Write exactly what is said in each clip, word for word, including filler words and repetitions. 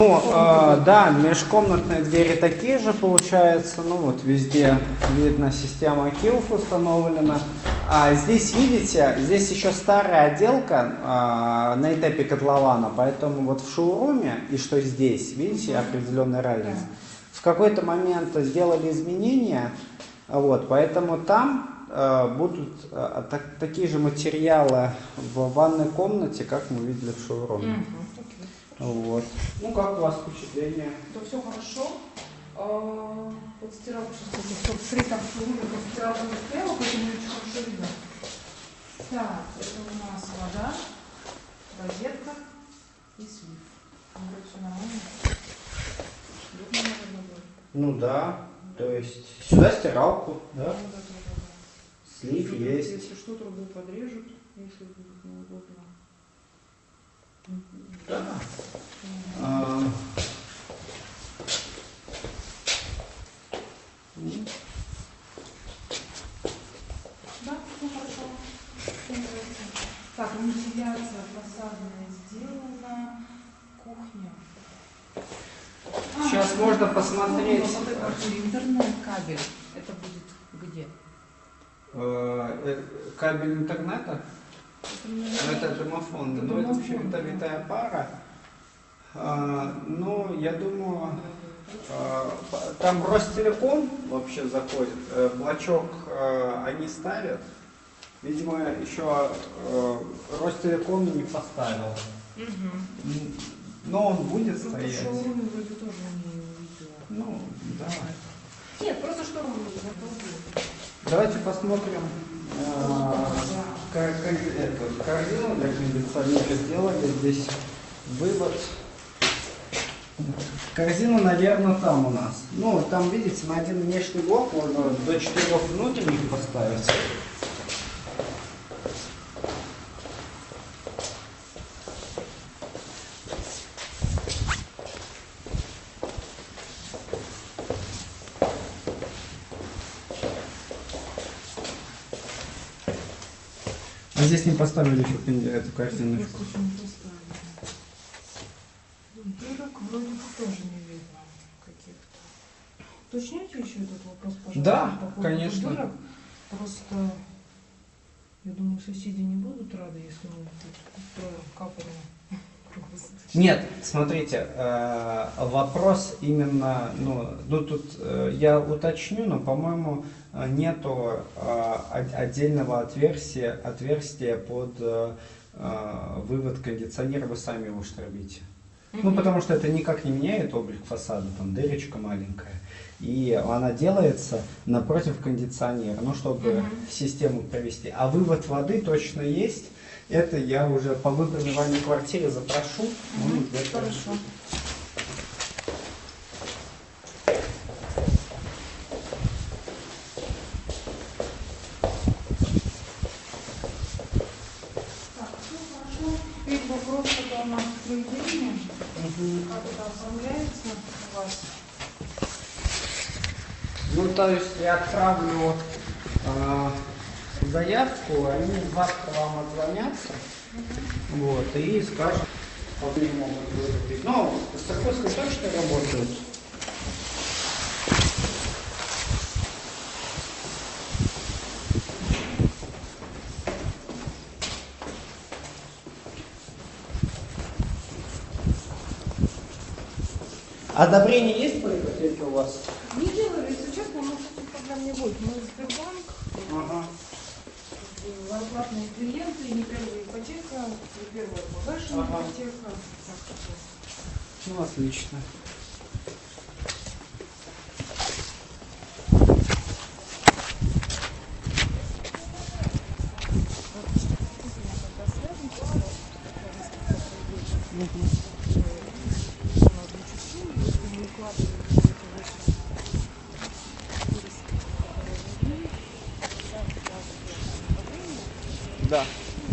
Ну, э, да, межкомнатные двери такие же получается. Ну вот везде видно, система килф установлена. А здесь, видите, здесь еще старая отделка э, на этапе котлована. Поэтому вот в шоуруме и что здесь, видите, определенная разница. В какой-то момент сделали изменения, вот, поэтому там э, будут э, так, такие же материалы в ванной комнате, как мы видели в шоуруме. Вот. Ну, как у вас впечатление? Да, все хорошо. Подстиралка, сейчас все в среднем подстиралка не стояла, поэтому очень хорошо видно. Так, это у нас вода, розетка и слив. Вроде все нормально. Ну да, то есть сюда стиралку, да? Да, да, да, да. Слив если, есть. Если что, трубу подрежут, если будет неудобно. Да. А... Да, все хорошо. Так, вентиляция фасадная сделана. Кухня. Сейчас а, можно посмотреть. Вот это интернет-кабель. Это будет где? Э, кабель интернета? Это, это домофон. Это, ну, это вообще витая пара. А, ну, я думаю, а, там Ростелеком вообще заходит. А, блочок а, они ставят. Видимо, еще а, Ростелеком не поставил. Угу. Но он будет просто стоять. Шоуруме вроде тоже не увидела. Ну, да. Нет, просто шоурум будет. Давайте посмотрим. Корзину для кондиционера сделали. Здесь вывод. Корзина, наверное, там у нас. Ну, там, видите, на один внешний блок можно до четырех внутренних поставить. А здесь не поставили еще эту корзиночку. Дырок вроде бы тоже не видно каких-то. Уточните еще этот вопрос, пожалуйста. Да, по поводу конечно. Дырок. Просто, я думаю, соседи не будут рады, если мы устроим капельную. Нет, смотрите, э, вопрос именно, ну, ну тут э, я уточню, но, по-моему, нету э, отдельного отверстия, отверстия под э, вывод кондиционера, вы сами его штробите. Mm-hmm. Ну, потому что это никак не меняет облик фасада, там дырочка маленькая. И она делается напротив кондиционера, ну, чтобы mm-hmm. систему провести. А вывод воды точно есть. Это я уже по выбранной вами квартире запрошу. Mm-hmm. Ну, хорошо. Так, все хорошо. Теперь вопрос, когда у нас проведение. Mm-hmm. Как это оформляется у вас? Ну, то есть я отправлю э, заявку, они завтра вам отзвонятся, uh-huh. вот, и скажут, как они могут выкупить. Ну, с Саховской точно работают. Одобрение есть по ипотеке у вас? Не делали, если честно, мы таких проблем не будет. Мы Сбербанк, ага. зарплатные клиенты, не первая ипотека, не первая погашенная ага. ипотека. Так, ну, отлично. Да.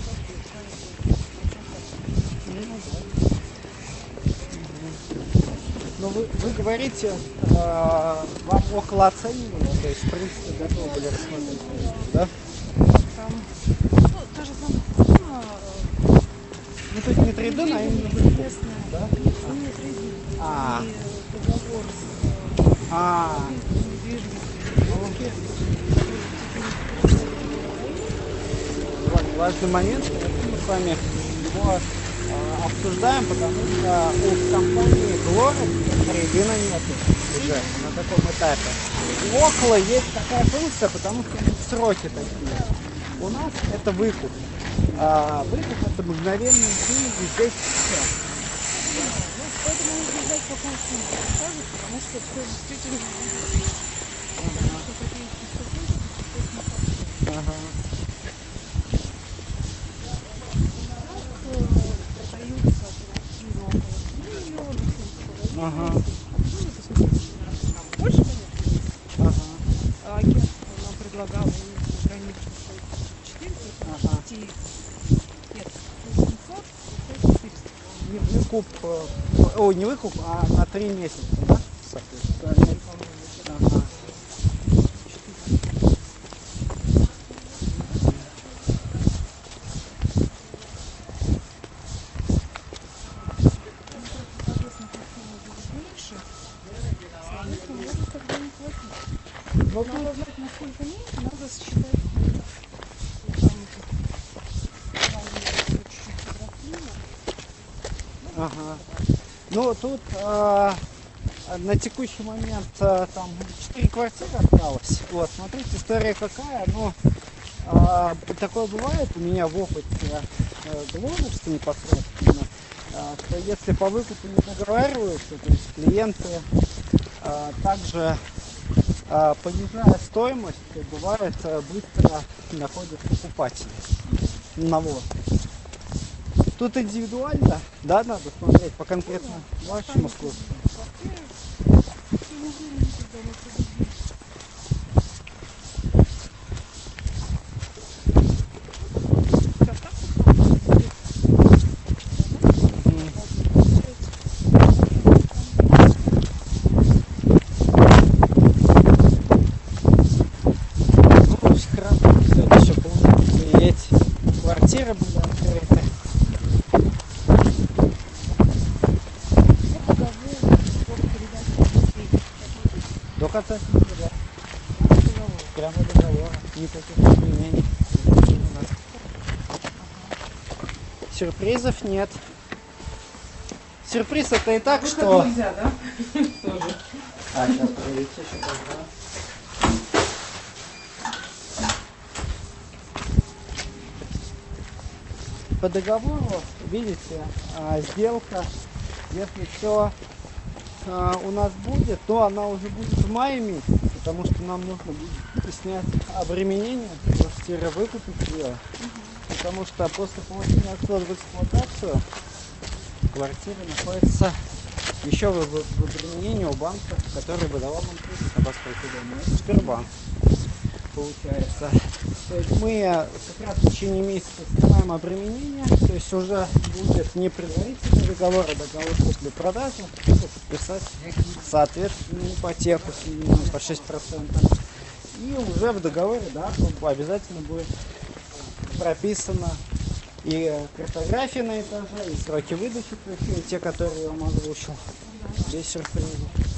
Ну, вы, вы говорите, э, вам около оценивания, то есть, в принципе, готовы были рассмотреть, да? Там, ну, та же самая, ну, то есть не три дэ, а именно местная, да? не три дэ. А, и договор с а, недвижимостью. вот важный момент, мы с вами его э, обсуждаем, потому что у компании Glorex регина нету уже на таком этапе. И около есть такая функция, потому что у них сроки такие. У нас это выкуп. А выкуп это мгновенные деньги здесь сейчас. Ну, поэтому нужно ждать, пока он скажет, потому что все действительно что такие беспокойства, Ага. продаются квартиры около семи миллионов, Ага. ну, это смотрите, там больше, конечно, Ага. а агентство нам предлагало за границу четыреста, Ага. шесть, нет, семьсот, четыреста. Не выкуп, э, о, не выкуп, а на три месяца, да? Соответственно. Ага. Соответственно, как сумма будет меньше, соответственно, может тогда не хватить. Ну, Надо знать, насколько меньше, надо считать. Там чуть-чуть подросли. ага. Ну, тут э, на текущий момент э, там четыре квартиры осталось. Вот, смотрите, история какая. Ну, э, такое бывает у меня в опыте э, Glorex непосредственно, э, что если по выкупу не договариваются, то есть клиенты э, также э, понижая стоимость, то бывает э, быстро находят покупателей. Навоз. Тут индивидуально, да, надо смотреть по конкретно вашему случаю. Ну, хорошо, кстати, все получилось. И эти квартиры были открыты. До конца сентября. Прямо договора. Никаких изменений. Сюрпризов нет. Сюрприз это и так, Выход что... нельзя, да? Тоже. А, сейчас проверите еще тогда. По договору, видите, а, сделка, если все у нас будет, то она уже будет в мае месяце, потому что нам нужно будет снять обременение квартиры, выкупить ее, потому что после получения отхода в эксплуатацию квартира находится еще в, в, в обременении у банка, который выдавал нам кредит на постройку дома. Это Сбербанк, получается. То есть мы как раз в течение месяца снимаем обременение, то есть уже будет не предварительный договор, а договор купли-продажи, чтобы подписать соответственно ипотеку с минимум по шесть процентов. И уже в договоре, да, обязательно будет прописано и картография на этаже, и сроки выдачи, те, которые я вам озвучил. Без сюрпризов.